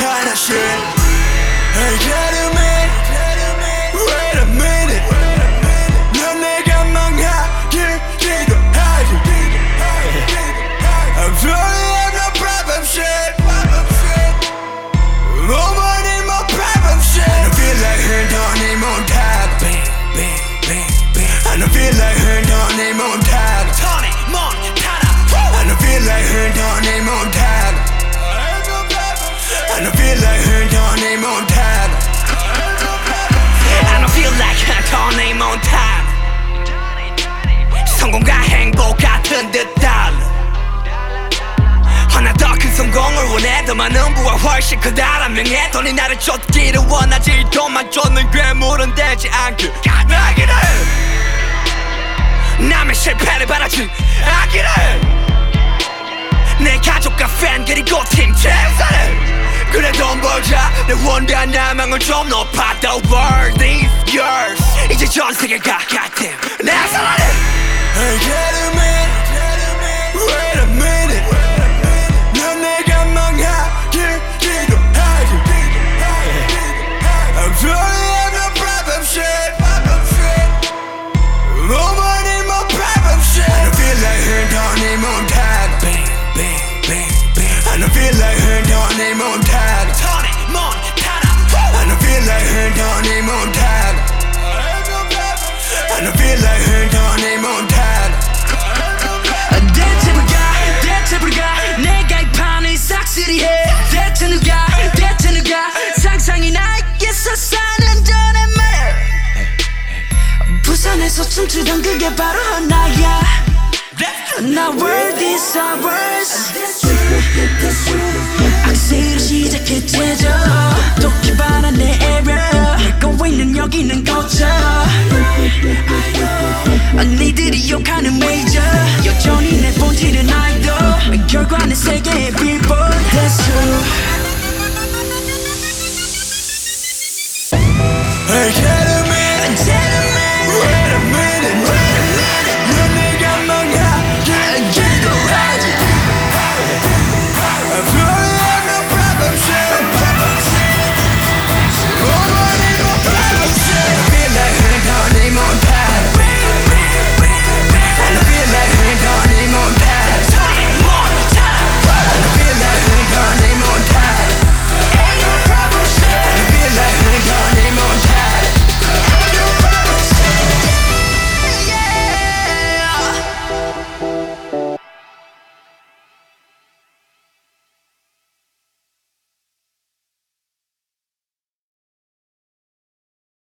하나씩 Hey get a minute Wait a minute 넌 내가 망하길 기도하지 I'm sorry I'm no problem shit Nobody more problem shit I don't feel like her don't need more time I don't feel like her don't need more time Tony Montana I don't feel like her don't need more time I don't feel like her don't need more time I don't feel like her don't need more time 성공과 행복 같은 듯 달라 하나 더 큰 성공을 원해 더 많은 부와 훨씬 크다란 명예 돈이 나를 쫓기를 원하지 돈만 쫓는 괴물은 되지 않길 나기를 남의 실패를 바라지 않기를 내 가족과 팬 그리고 팀 최선을 그래 돈 벌자 내 원대한 야망을 좀 높아 The world is yours 이제 전 세계가 같은 내 사랑을 Hey get a minute Wait a minute 넌 내가 망하길 기도하지 I'm sorry I'm no problem shit Nobody more problem shit I don't feel like her don't need more time I don't feel like her don't need more time Tony Montana I don't feel like her don't need more time I don't feel like her don't need more time 대체 불가 내가 이 판을 싹쓸이 해 대체 누가 상상이 나에게서 사는 전에 말 부산에서 춤추던 그게 바로 나야 Now world is ours